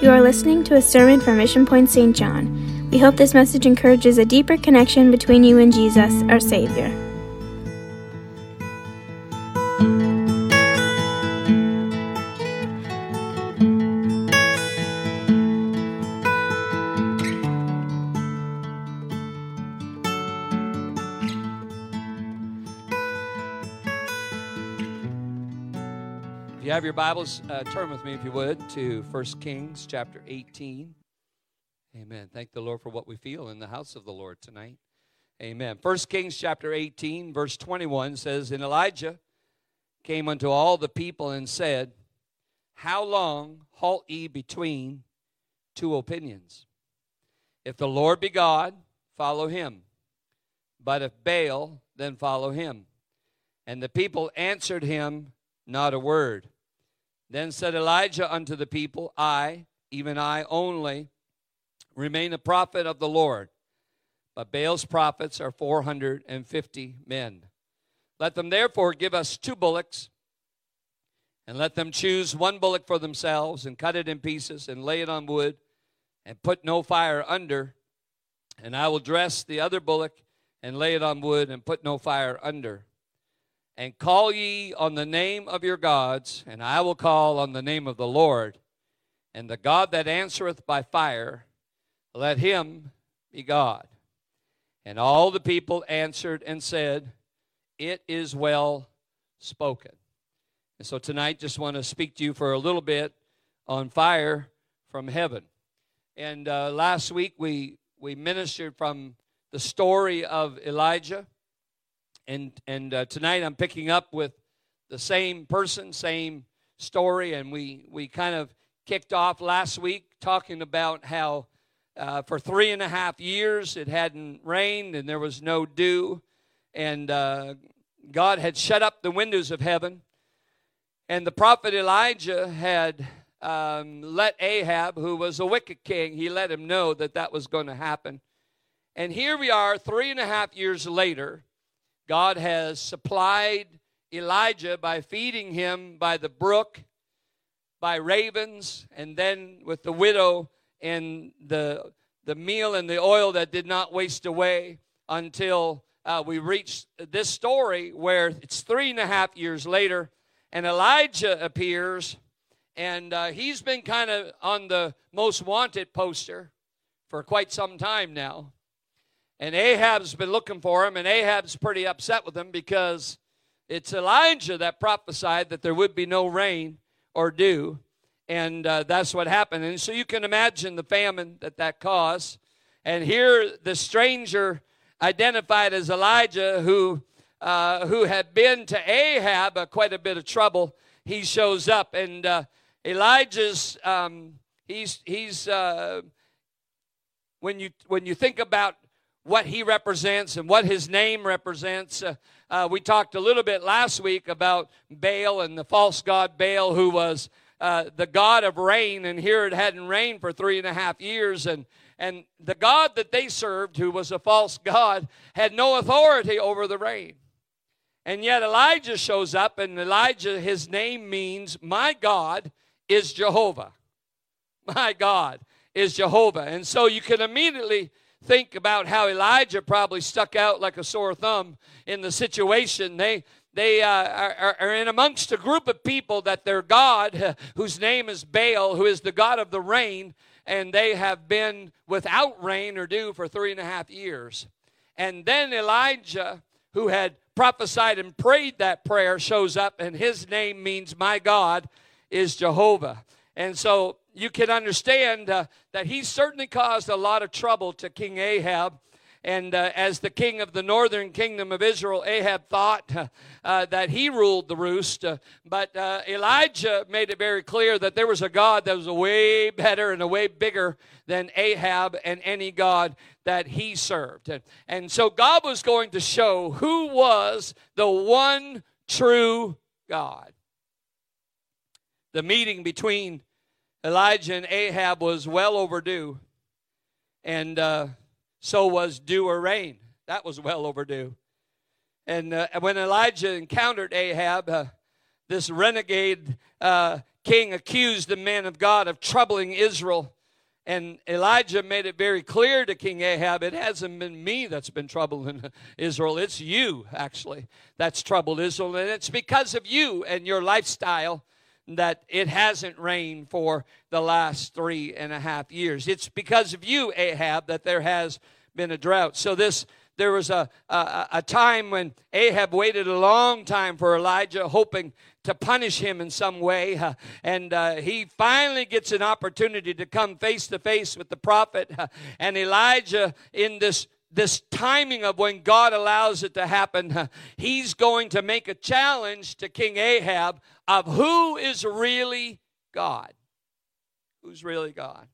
You are listening to a sermon from Mission Point St. John. We hope this message encourages a deeper connection between you and Jesus, our Savior. If you have your Bibles, turn with me, if you would, to 1 Kings chapter 18. Amen. Thank the Lord for what we feel in the house of the Lord tonight. Amen. 1 Kings chapter 18, verse 21 says, And Elijah came unto all the people and said, How long halt ye between two opinions? If the Lord be God, follow him. But if Baal, then follow him. And the people answered him not a word. Then said Elijah unto the people, I, even I only, remain a prophet of the Lord. But Baal's prophets are 450 men. Let them therefore give us 2 bullocks, and let them choose 1 bullock for themselves, and cut it in pieces, and lay it on wood, and put no fire under. And I will dress the other bullock, and lay it on wood, and put no fire under. And call ye on the name of your gods, and I will call on the name of the Lord. And the God that answereth by fire, let him be God. And all the people answered and said, It is well spoken. And so tonight, just want to speak to you for a little bit on fire from heaven. And last week, we ministered from the story of Elijah. And tonight I'm picking up with the same person, same story, and we kind of kicked off last week talking about how for 3.5 years it hadn't rained and there was no dew, and God had shut up the windows of heaven, and the prophet Elijah had let Ahab, who was a wicked king, he let him know that that was going to happen. And here we are 3.5 years later. God has supplied Elijah by feeding him by the brook, by ravens, and then with the widow and the meal and the oil that did not waste away until we reached this story where it's 3.5 years later, and Elijah appears, and he's been kind of on the most wanted poster for quite some time now. And Ahab's been looking for him, and Ahab's pretty upset with him because it's Elijah that prophesied that there would be no rain or dew, and that's what happened. And so you can imagine the famine that caused. And here the stranger identified as Elijah, who had been to Ahab quite a bit of trouble, he shows up. And Elijah's, he's when you think about what he represents and what his name represents. We talked a little bit last week about Baal and the false god Baal, who was the god of rain, and here it hadn't rained for 3.5 years, and the god that they served, who was a false god, had no authority over the rain. And yet Elijah shows up, and Elijah, his name means, my God is Jehovah. My God is Jehovah. And so you can immediately think about how Elijah probably stuck out like a sore thumb in the situation. They are in amongst a group of people that their God, whose name is Baal, who is the god of the rain, and they have been without rain or dew for 3.5 years. And then Elijah, who had prophesied and prayed that prayer, shows up, and his name means my God is Jehovah. And so you can understand that he certainly caused a lot of trouble to King Ahab. And as the king of the northern kingdom of Israel, Ahab thought that he ruled the roost. But Elijah made it very clear that there was a God that was a way better and a way bigger than Ahab and any God that he served. And so God was going to show who was the one true God. The meeting between Elijah and Ahab was well overdue, and so was dew or rain. That was well overdue. And when Elijah encountered Ahab, this renegade king accused the man of God of troubling Israel. And Elijah made it very clear to King Ahab, it hasn't been me that's been troubling Israel. It's you, actually, that's troubled Israel. And it's because of you and your lifestyle that it hasn't rained for the last 3.5 years. It's because of you, Ahab, that there has been a drought. So there was a time when Ahab waited a long time for Elijah, hoping to punish him in some way. And he finally gets an opportunity to come face to face with the prophet. And Elijah, in this timing of when God allows it to happen, he's going to make a challenge to King Ahab of who is really God. Who's really God?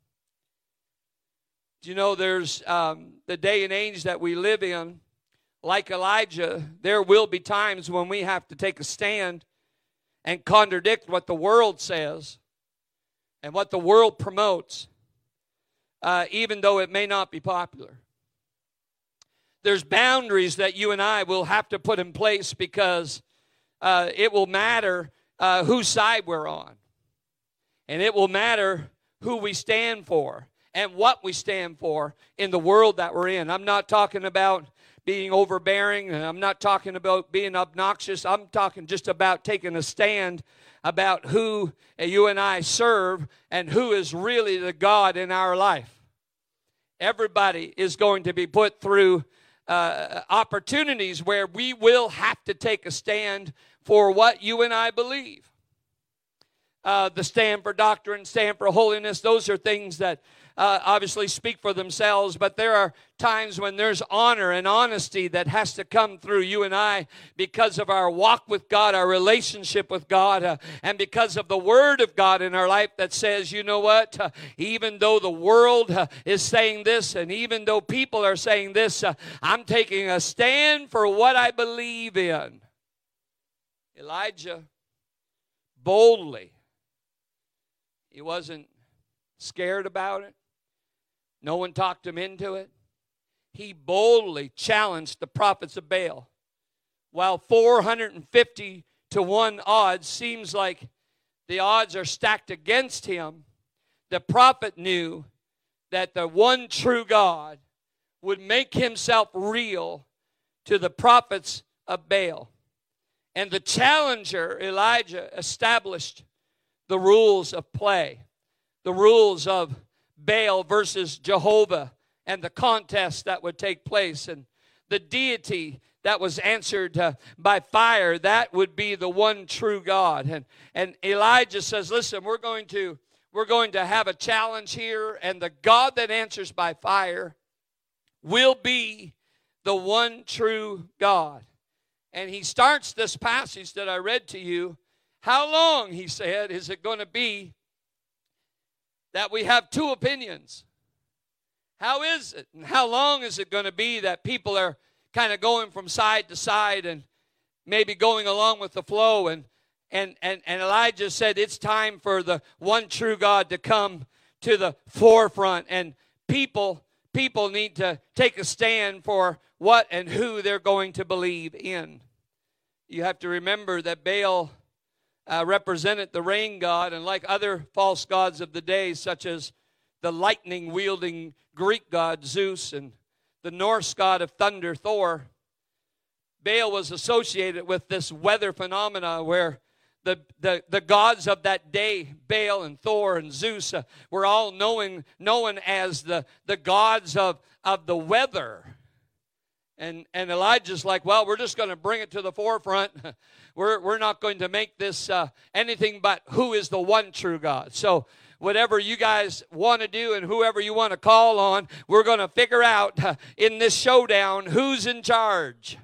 Do you know there's the day and age that we live in, like Elijah, there will be times when we have to take a stand and contradict what the world says and what the world promotes, even though it may not be popular. There's boundaries that you and I will have to put in place because it will matter whose side we're on. And it will matter who we stand for and what we stand for in the world that we're in. I'm not talking about being overbearing, and I'm not talking about being obnoxious. I'm talking just about taking a stand about who you and I serve and who is really the God in our life. Everybody is going to be put through opportunities where we will have to take a stand for what you and I believe. The stand for doctrine, stand for holiness, those are things that obviously speak for themselves, but there are times when there's honor and honesty that has to come through you and I because of our walk with God, our relationship with God, and because of the Word of God in our life that says, you know what, even though the world is saying this and even though people are saying this, I'm taking a stand for what I believe in. Elijah boldly, he wasn't scared about it. No one talked him into it. He boldly challenged the prophets of Baal. While 450 to 1 odds seems like the odds are stacked against him, the prophet knew that the one true God would make himself real to the prophets of Baal. And the challenger, Elijah, established the rules of play, the rules of Baal versus Jehovah, and the contest that would take place, and the deity that was answered by fire, that would be the one true God. And Elijah says, listen, we're going to have a challenge here, and the God that answers by fire will be the one true God. And he starts this passage that I read to you. How long, he said, is it going to be that we have two opinions? How is it? And how long is it going to be that people are kind of going from side to side and maybe going along with the flow? And Elijah said it's time for the one true God to come to the forefront. And people need to take a stand for what and who they're going to believe in. You have to remember that Baal represented the rain god, and like other false gods of the day, such as the lightning-wielding Greek god Zeus and the Norse god of thunder Thor, Baal was associated with this weather phenomena where the gods of that day, Baal and Thor and Zeus, were all known as the gods of the weather. And Elijah's like, well, we're just going to bring it to the forefront. We're not going to make this anything but who is the one true God. So whatever you guys want to do and whoever you want to call on, we're going to figure out in this showdown who's in charge.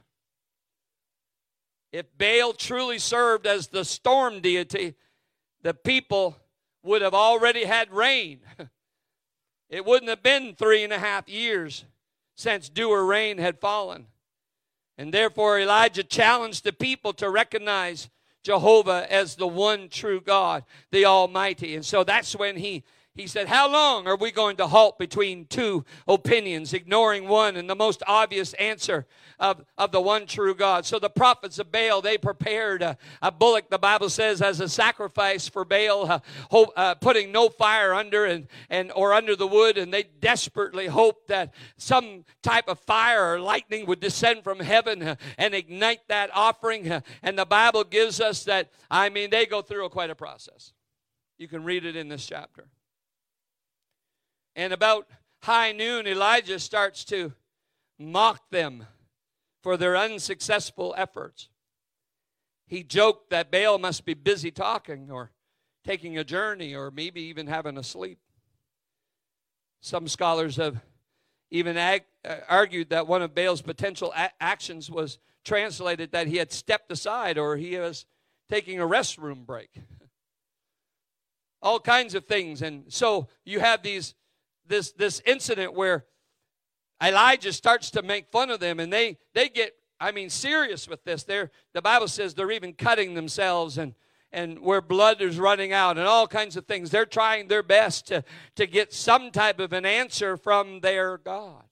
If Baal truly served as the storm deity, the people would have already had rain. It wouldn't have been 3.5 years since dew or rain had fallen. And therefore Elijah challenged the people to recognize Jehovah as the one true God, the Almighty. And so that's when he he said, how long are we going to halt between two opinions, ignoring one and the most obvious answer of the one true God? So the prophets of Baal, they prepared a bullock, the Bible says, as a sacrifice for Baal, putting no fire under or under the wood, and they desperately hoped that some type of fire or lightning would descend from heaven and ignite that offering. And the Bible gives us that, they go through quite a process. You can read it in this chapter. And about high noon, Elijah starts to mock them for their unsuccessful efforts. He joked that Baal must be busy talking or taking a journey or maybe even having a sleep. Some scholars have even argued that one of Baal's potential actions was translated that he had stepped aside or he was taking a restroom break. All kinds of things. And so you have this incident where Elijah starts to make fun of them, and they get, serious with this. The Bible says they're even cutting themselves and where blood is running out and all kinds of things. They're trying their best to get some type of an answer from their God.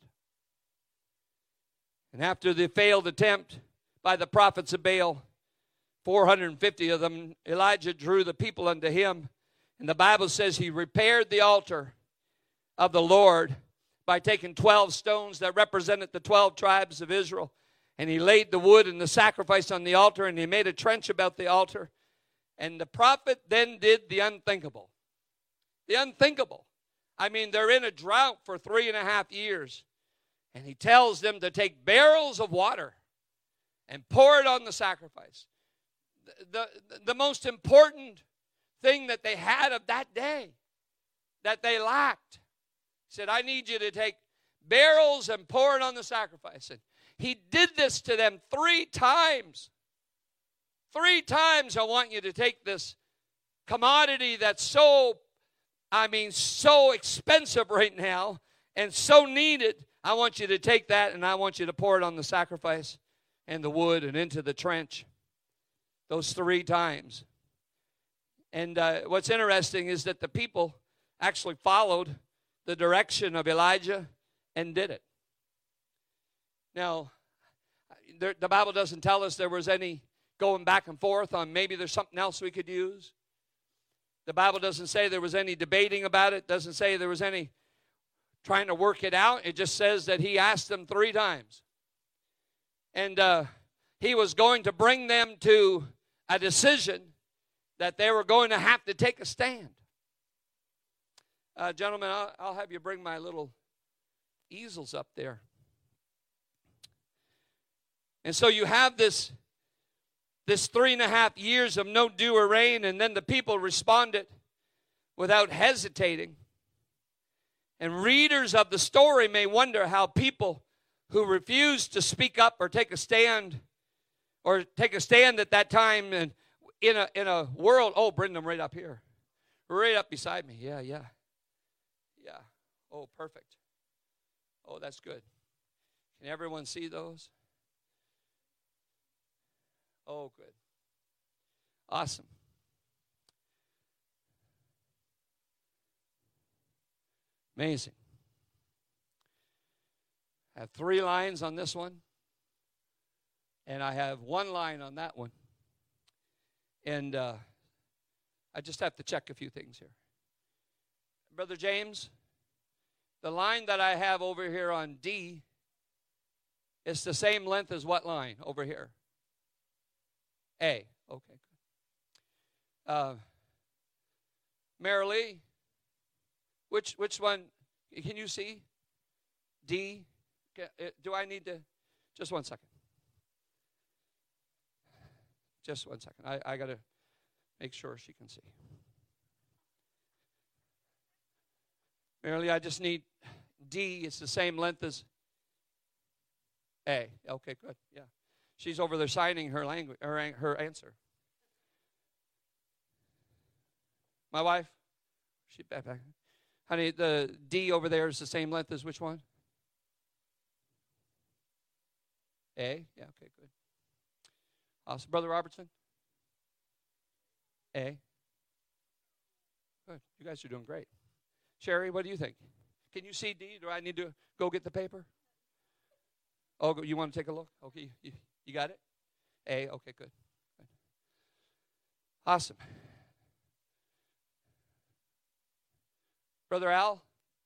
And after the failed attempt by the prophets of Baal, 450 of them, Elijah drew the people unto him. And the Bible says he repaired the altar of the Lord by taking 12 stones that represented the 12 tribes of Israel. And he laid the wood and the sacrifice on the altar, and he made a trench about the altar. And the prophet then did the unthinkable. The unthinkable. They're in a drought for 3.5 years. And he tells them to take barrels of water and pour it on the sacrifice. The most important thing that they had of that day that they lacked. He said, I need you to take barrels and pour it on the sacrifice. And he did this to them 3 times. 3 times I want you to take this commodity that's so expensive right now and so needed. I want you to take that and I want you to pour it on the sacrifice and the wood and into the trench. Those 3 times. And what's interesting is that the people actually followed the direction of Elijah and did it. Now, the Bible doesn't tell us there was any going back and forth on maybe there's something else we could use. The Bible doesn't say there was any debating about it. Doesn't say there was any trying to work it out. It just says that he asked them 3 times. And he was going to bring them to a decision that they were going to have to take a stand. Gentlemen, I'll have you bring my little easels up there. And so you have this 3.5 years of no dew or rain, and then the people responded without hesitating. And readers of the story may wonder how people who refused to speak up or take a stand at that time and in a world, bring them right up here. Right up beside me. Yeah. Oh, perfect. Oh, that's good. Can everyone see those? Oh, good. Awesome. Amazing. I have 3 lines on this one. And I have 1 line on that one. And I just have to check a few things here. Brother James, the line that I have over here on D is the same length as what line over here? A. Okay, good. Marilee, which one? Can you see? D. Do I need to? Just 1 second. Just 1 second. I got to make sure she can see. Marilee, I just need D. It's the same length as A. Okay, good. Yeah. She's over there signing her language, her answer. My wife, she back. Honey, the D over there is the same length as which one? A. Yeah. Okay. Good. Awesome, Brother Robertson. A. Good. You guys are doing great. Sherry, what do you think? Can you see D? Do I need to go get the paper? Oh, you want to take a look? Okay, you got it? A, okay, good. Awesome. Brother Al,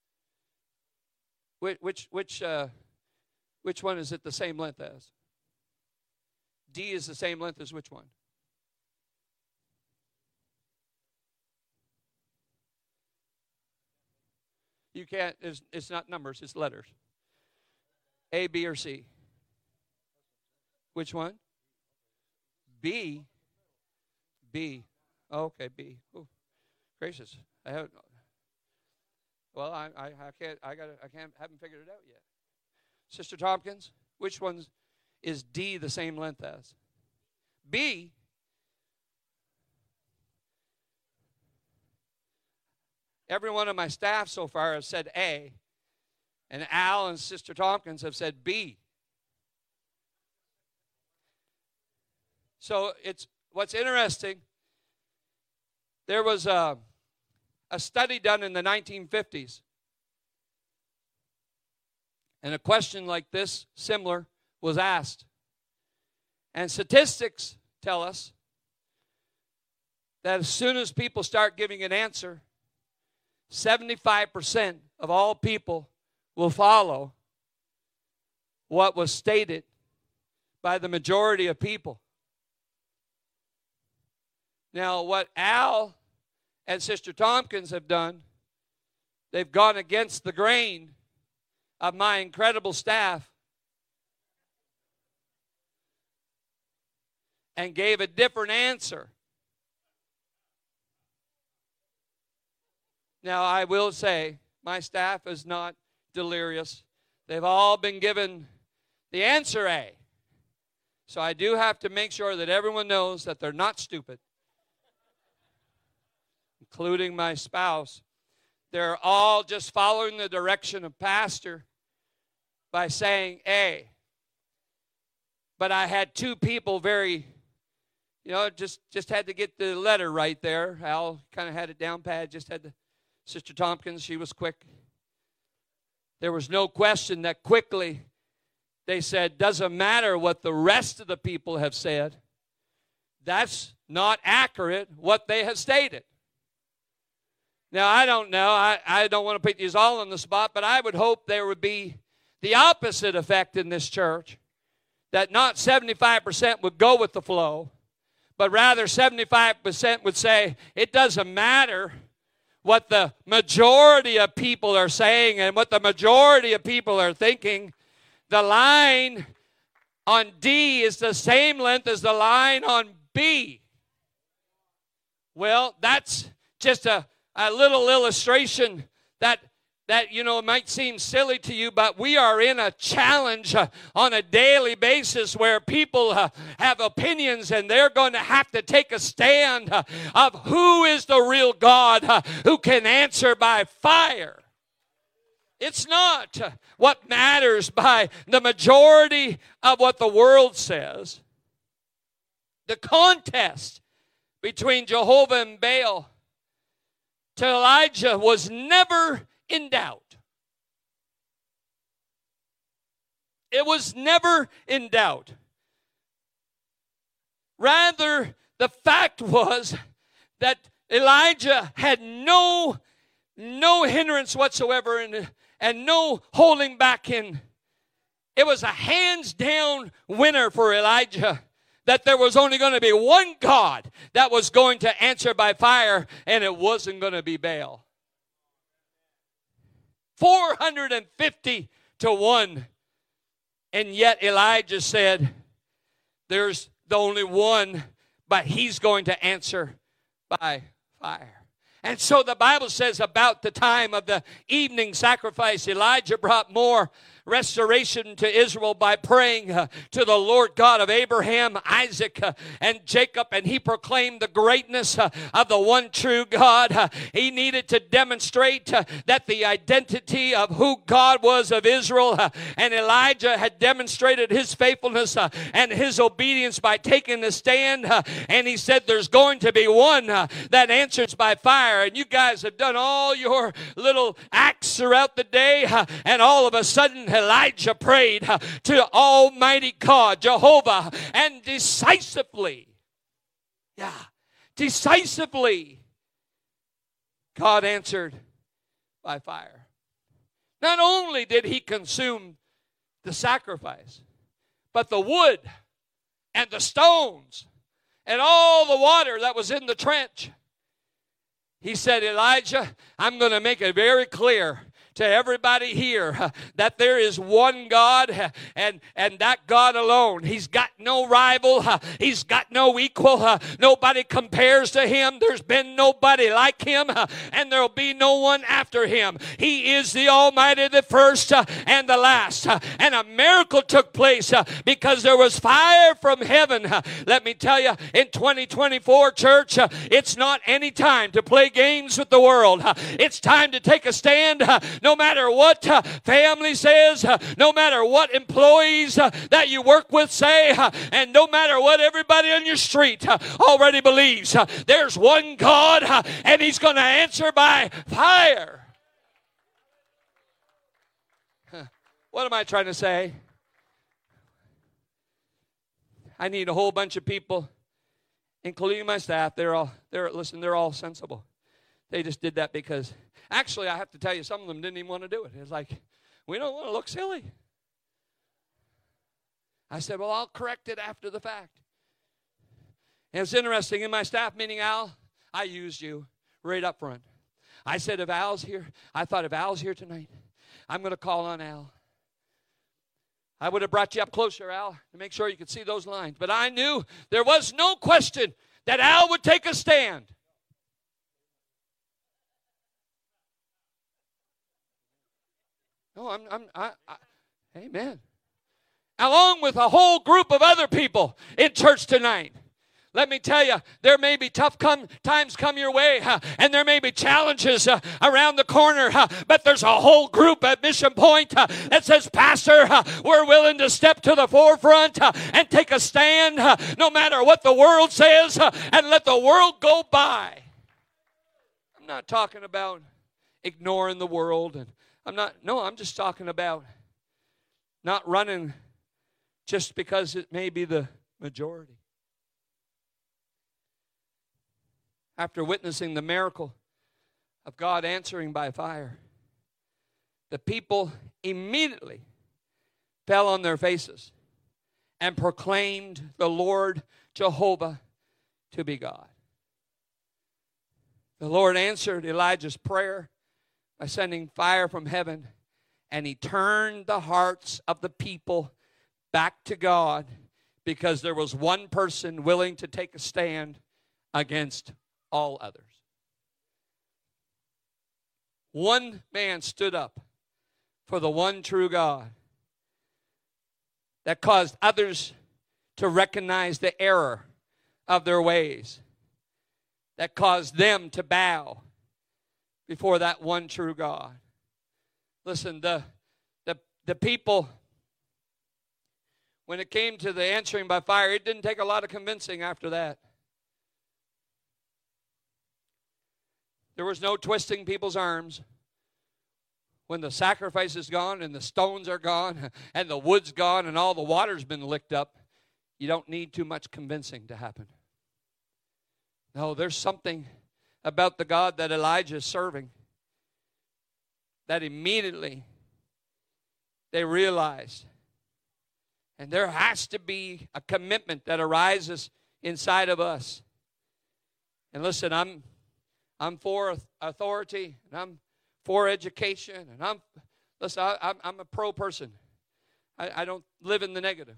which one is it the same length as? D is the same length as which one? You can't, it's not numbers, it's letters. A, B, or C? Which one? B. B. Oh, okay, B. Ooh, gracious. I haven't. Well, I haven't figured it out yet. Sister Tompkins, which one is D the same length as? B. Every one of my staff so far has said A, and Al and Sister Tompkins have said B. So what's interesting, there was a study done in the 1950s, and a question like this, similar, was asked. And statistics tell us that as soon as people start giving an answer, 75% of all people will follow what was stated by the majority of people. Now, what Al and Sister Tompkins have done, they've gone against the grain of my incredible staff and gave a different answer. Now, I will say, my staff is not delirious. They've all been given the answer A. So I do have to make sure that everyone knows that they're not stupid, including my spouse. They're all just following the direction of Pastor by saying A. But I had two people very, just had to get the letter right there. Al kind of had it down pat, just had to. Sister Tompkins, she was quick. There was no question that quickly they said, doesn't matter what the rest of the people have said. That's not accurate what they have stated. Now, I don't know. I don't want to put these all on the spot, but I would hope there would be the opposite effect in this church, that not 75% would go with the flow, but rather 75% would say, it doesn't matter what the majority of people are saying and what the majority of people are thinking. The line on D is the same length as the line on B. Well, that's just a little illustration that might seem silly to you, but we are in a challenge on a daily basis where people have opinions, and they're going to have to take a stand of who is the real God who can answer by fire. It's not what matters by the majority of what the world says. The contest between Jehovah and Baal to Elijah was never in doubt. It was never in doubt. Rather, the fact was that Elijah had no hindrance whatsoever and no holding back in. It was a hands-down winner for Elijah, that there was only going to be one God that was going to answer by fire, and it wasn't going to be Baal. 450 to 1. And yet Elijah said, there's the only one, but he's going to answer by fire. And so the Bible says about the time of the evening sacrifice, Elijah brought more restoration to Israel by praying to the Lord God of Abraham, Isaac, and Jacob, and he proclaimed the greatness of the one true God. He needed to demonstrate that the identity of who God was of Israel, and Elijah had demonstrated his faithfulness and his obedience by taking the stand, and he said there's going to be one that answers by fire. And you guys have done all your little acts throughout the day, and all of a sudden Elijah prayed to Almighty God, Jehovah, and decisively, God answered by fire. Not only did he consume the sacrifice, but the wood and the stones and all the water that was in the trench. He said, Elijah, I'm going to make it very clear to everybody here that there is one God, and that God alone. He's got no rival. He's got no equal. Nobody compares to him. There's been nobody like him, and there'll be no one after him. He is the Almighty, the first and the last. And a miracle took place because there was fire from heaven. Let me tell you, in 2024, church, it's not any time to play games with the world. It's time to take a stand. No matter what family says, no matter what employees that you work with say, and no matter what everybody on your street already believes, there's one God, and he's going to answer by fire. What am I trying to say? I need a whole bunch of people, including my staff. They're all sensible. They just did that because, actually, I have to tell you, some of them didn't even want to do it. It's like, we don't want to look silly. I said, well, I'll correct it after the fact. And it's interesting, in my staff meeting, Al, I used you right up front. I said, if Al's here, I thought if Al's here tonight, I'm going to call on Al. I would have brought you up closer, Al, to make sure you could see those lines. But I knew there was no question that Al would take a stand. No, amen. Along with a whole group of other people in church tonight. Let me tell you, there may be tough times come your way, and there may be challenges around the corner, but there's a whole group at Mission Point that says, Pastor, we're willing to step to the forefront and take a stand no matter what the world says, and let the world go by. I'm not talking about ignoring the world, and I'm just talking about not running just because it may be the majority. After witnessing the miracle of God answering by fire, the people immediately fell on their faces and proclaimed the Lord Jehovah to be God. The Lord answered Elijah's prayer by sending fire from heaven, and he turned the hearts of the people back to God because there was one person willing to take a stand against all others. One man stood up for the one true God that caused others to recognize the error of their ways, that caused them to bow before that one true God. Listen, the people, when it came to the answering by fire, it didn't take a lot of convincing after that. There was no twisting people's arms. When the sacrifice is gone and the stones are gone and the wood's gone and all the water's been licked up, you don't need too much convincing to happen. No, there's something about the God that Elijah is serving that immediately they realized. And there has to be a commitment that arises inside of us. And listen, I'm for authority, and I'm for education, and I'm a pro person. I don't live in the negative.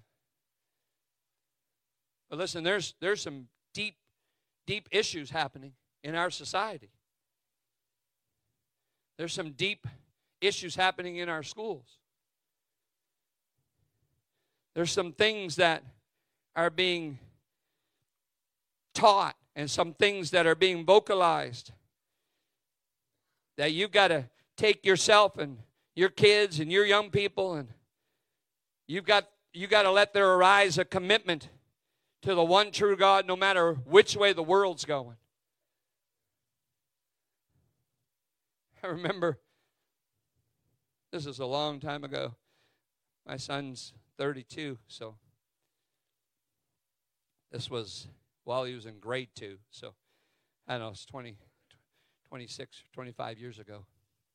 But listen, there's some deep issues happening in our society. There's some deep issues happening in our schools. There's some things that are being taught and some things that are being vocalized that you've got to take yourself and your kids and your young people, and you got to let there arise a commitment to the one true God no matter which way the world's going. I remember, this is a long time ago. My son's 32, so this was while he was in grade 2. So I don't know, it's 26, 25 years ago.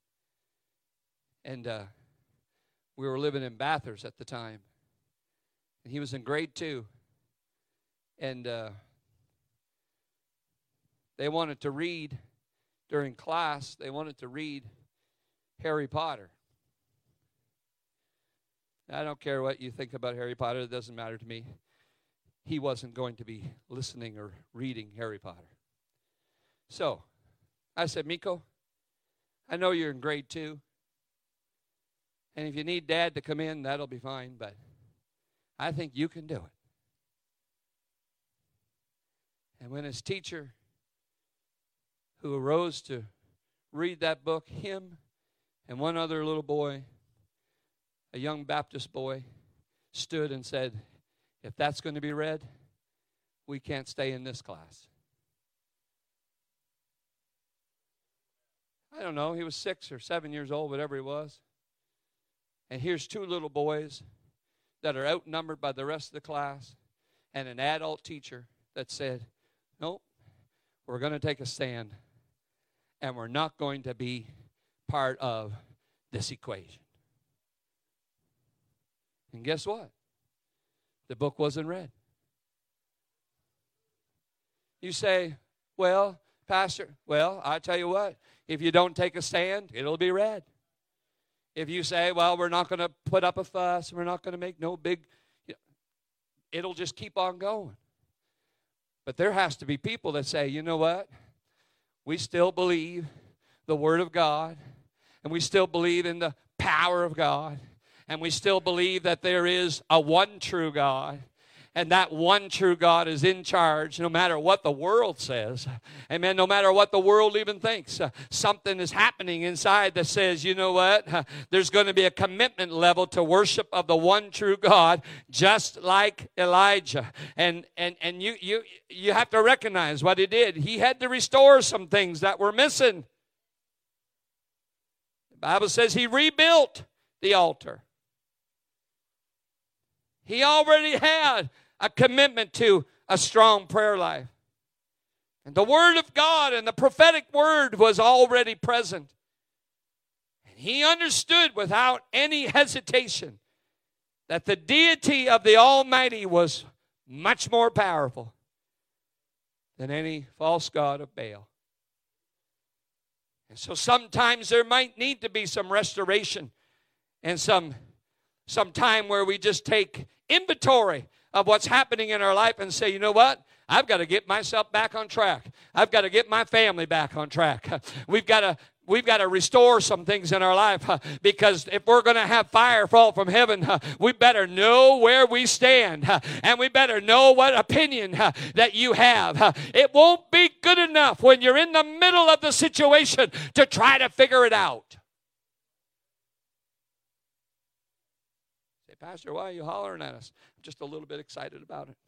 And we were living in Bathurst at the time. And he was in grade 2. And they wanted to read, during class, they wanted to read Harry Potter. I don't care what you think about Harry Potter. It doesn't matter to me. He wasn't going to be listening or reading Harry Potter. So I said, Miko, I know you're in grade 2. And if you need Dad to come in, that'll be fine. But I think you can do it. And when his teacher, who arose to read that book, him and one other little boy, a young Baptist boy, stood and said, if that's going to be read, we can't stay in this class. I don't know, he was 6 or 7 years old, whatever he was. And here's 2 little boys that are outnumbered by the rest of the class and an adult teacher that said, nope, we're going to take a stand and we're not going to be part of this equation. And guess what? The book wasn't read. You say, well, Pastor, well, I tell you what, if you don't take a stand, it'll be read. If you say, well, we're not going to put up a fuss, we're not going to make no big, it'll just keep on going. But there has to be people that say, you know what? We still believe the Word of God, and we still believe in the power of God, and we still believe that there is a one true God, and that one true God is in charge no matter what the world says. Amen. No matter what the world even thinks. Something is happening inside that says, you know what? There's going to be a commitment level to worship of the one true God, just like Elijah. And you have to recognize what he did. He had to restore some things that were missing. The Bible says he rebuilt the altar. He already had a commitment to a strong prayer life. And the Word of God and the prophetic word was already present. And he understood without any hesitation that the deity of the Almighty was much more powerful than any false god of Baal. And so sometimes there might need to be some restoration and some time where we just take inventory of what's happening in our life and say, you know what? I've got to get myself back on track. I've got to get my family back on track. We've got to restore some things in our life because if we're going to have fire fall from heaven, we better know where we stand and we better know what opinion that you have. It won't be good enough when you're in the middle of the situation to try to figure it out. Pastor, why are you hollering at us? I'm just a little bit excited about it.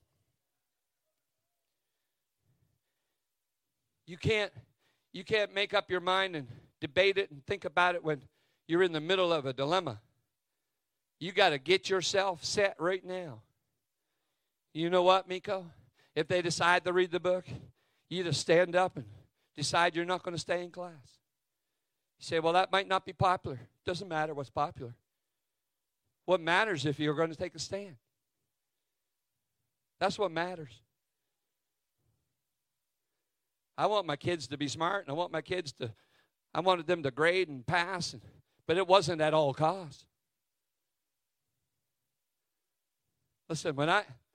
You can't make up your mind and debate it and think about it when you're in the middle of a dilemma. You got to get yourself set right now. You know what, Miko? If they decide to read the book, you just stand up and decide you're not going to stay in class. You say, well, that might not be popular. Doesn't matter what's popular. What matters if you're going to take a stand? That's what matters. I want my kids to be smart, and I wanted them to grade and pass, but it wasn't at all costs. Listen, when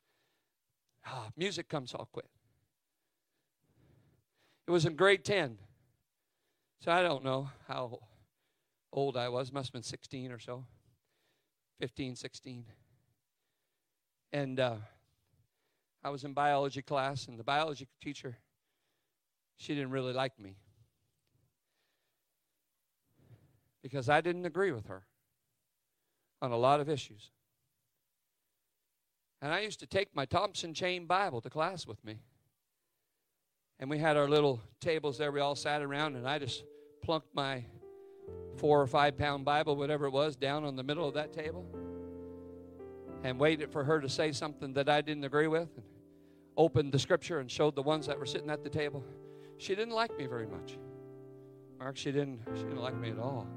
music comes, I'll quit. It was in grade 10. So I don't know how old I was. Must have been 16 or so. 15, 16. And I was in biology class, and the biology teacher, she didn't really like me because I didn't agree with her on a lot of issues. And I used to take my Thompson Chain Bible to class with me. And we had our little tables there. We all sat around, and I just plunked my 4 or 5 pound Bible, whatever it was, down on the middle of that table and waited for her to say something that I didn't agree with, and opened the scripture and showed the ones that were sitting at the table. She didn't like me very much. Mark, she didn't like me at all.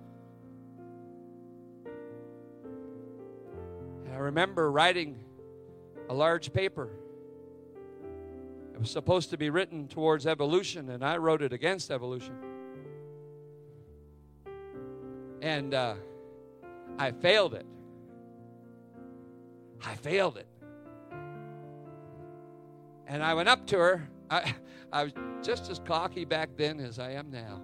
And I remember writing a large paper. It was supposed to be written towards evolution, and I wrote it against evolution. And I failed it. And I went up to her. I was just as cocky back then as I am now.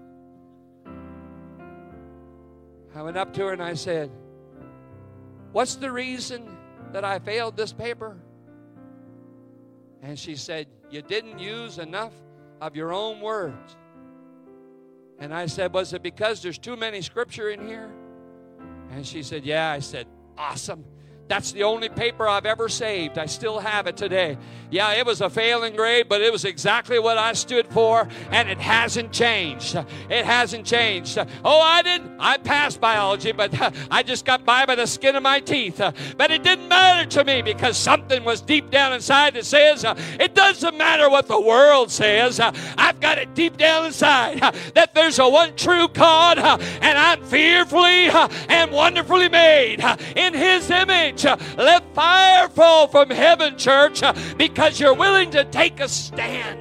I went up to her and I said, "What's the reason that I failed this paper?" And she said, "You didn't use enough of your own words." And I said, "Was it because there's too many scripture in here?" And she said, "Yeah." I said, "Awesome. That's the only paper I've ever saved. I still have it today." Yeah, it was a failing grade, but it was exactly what I stood for, and it hasn't changed. It hasn't changed. Oh, I passed biology, but I just got by the skin of my teeth. But it didn't matter to me because something was deep down inside that says, it doesn't matter what the world says. I've got it deep down inside that there's a one true God, and I'm fearfully and wonderfully made in His image. Let fire fall from heaven, church, because you're willing to take a stand.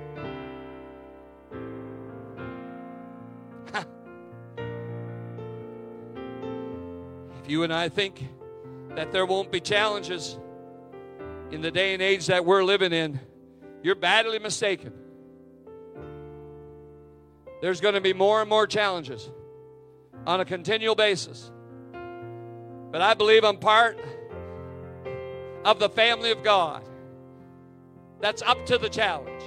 If you and I think that there won't be challenges in the day and age that we're living in, you're badly mistaken. There's going to be more and more challenges on a continual basis. But I believe I'm part of the family of God that's up to the challenge.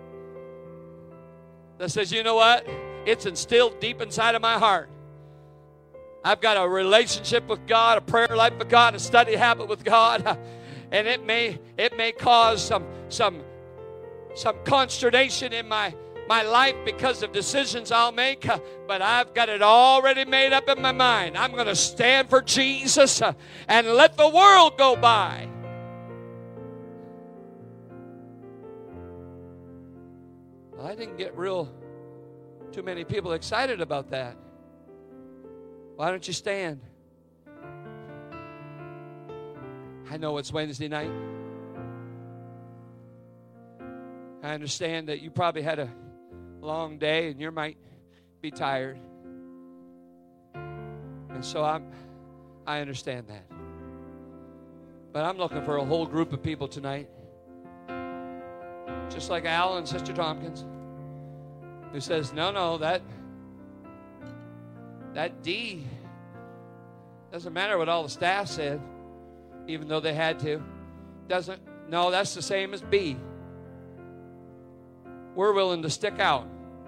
That says, you know what? It's instilled deep inside of my heart. I've got a relationship with God, a prayer life with God, a study habit with God. And it may cause some consternation in my life because of decisions I'll make, but I've got it already made up in my mind. I'm going to stand for Jesus and let the world go by. Well, I didn't get too many people excited about that. Why don't you stand? I know it's Wednesday night. I understand that you probably had a long day and you might be tired. And so I understand that. But I'm looking for a whole group of people tonight, just like Al and Sister Tompkins, who says, no, that D, doesn't matter what all the staff said, even though they had to. That's the same as B. We're willing to stick out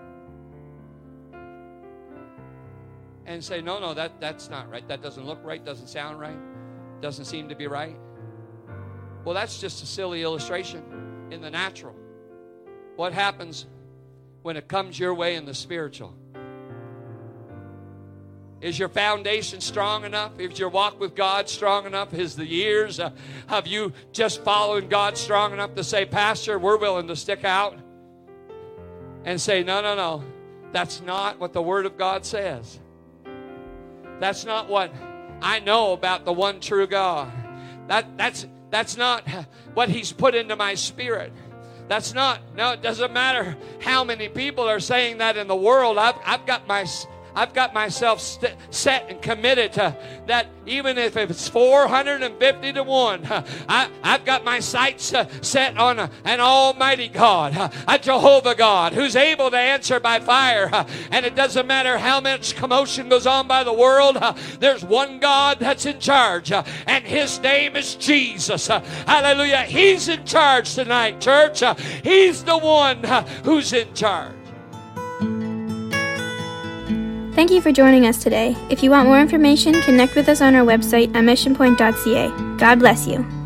and say, no, that's not right. That doesn't look right, doesn't sound right, doesn't seem to be right. Well, that's just a silly illustration in the natural. What happens when it comes your way in the spiritual? Is your foundation strong enough? Is your walk with God strong enough? Is the years of you just following God strong enough to say, Pastor, we're willing to stick out and say, no, that's not what the Word of God says. That's not what I know about the one true God. That's not what He's put into my spirit. No, it doesn't matter how many people are saying that in the world. I've got I've got myself set and committed to that. Even if it's 450 to 1, I've got my sights set on an almighty God, a Jehovah God, who's able to answer by fire. And it doesn't matter how much commotion goes on by the world, there's one God that's in charge, and His name is Jesus. Hallelujah. He's in charge tonight, church. He's the one who's in charge. Thank you for joining us today. If you want more information, connect with us on our website at missionpoint.ca. God bless you.